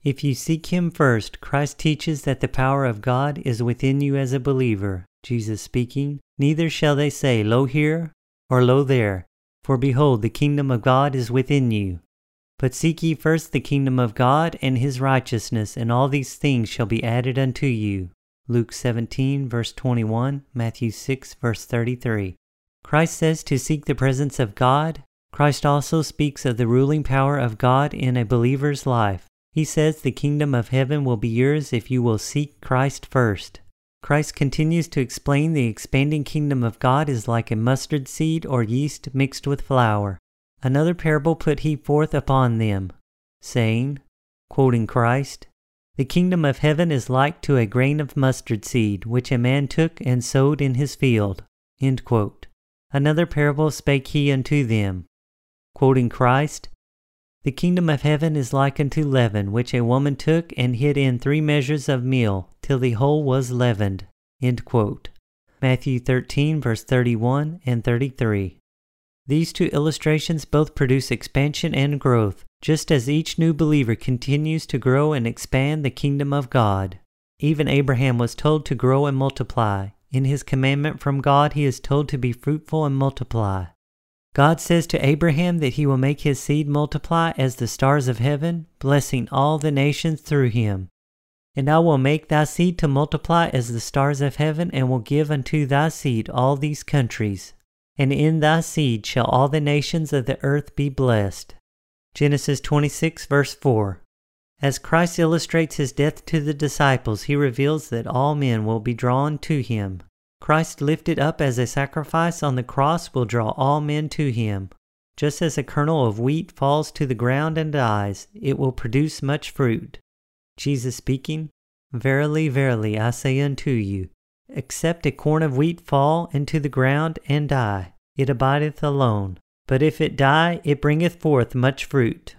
If you seek Him first, Christ teaches that the power of God is within you as a believer. Jesus speaking, "Neither shall they say, Lo here, or Lo there, for behold, the kingdom of God is within you. But seek ye first the kingdom of God and His righteousness, and all these things shall be added unto you." Luke 17, verse 21, Matthew 6, verse 33. Christ says to seek the presence of God. Christ also speaks of the ruling power of God in a believer's life. He says the kingdom of heaven will be yours if you will seek Christ first. Christ continues to explain the expanding kingdom of God is like a mustard seed or yeast mixed with flour. Another parable put he forth upon them, saying, quoting Christ, "The kingdom of heaven is like to a grain of mustard seed, which a man took and sowed in his field." End quote. Another parable spake he unto them, quoting Christ, "The kingdom of heaven is like unto leaven, which a woman took and hid in 3 measures of meal, till the whole was leavened." End quote. Matthew 13, verse 31 and 33. These two illustrations both produce expansion and growth, just as each new believer continues to grow and expand the kingdom of God. Even Abraham was told to grow and multiply. In his commandment from God, he is told to be fruitful and multiply. God says to Abraham that he will make his seed multiply as the stars of heaven, blessing all the nations through him. "And I will make thy seed to multiply as the stars of heaven, and will give unto thy seed all these countries. And in thy seed shall all the nations of the earth be blessed." Genesis 26, verse 4. As Christ illustrates his death to the disciples, he reveals that all men will be drawn to him. Christ lifted up as a sacrifice on the cross will draw all men to him. Just as a kernel of wheat falls to the ground and dies, it will produce much fruit. Jesus speaking, "Verily, verily, I say unto you, except a corn of wheat fall into the ground and die, it abideth alone. But if it die, it bringeth forth much fruit."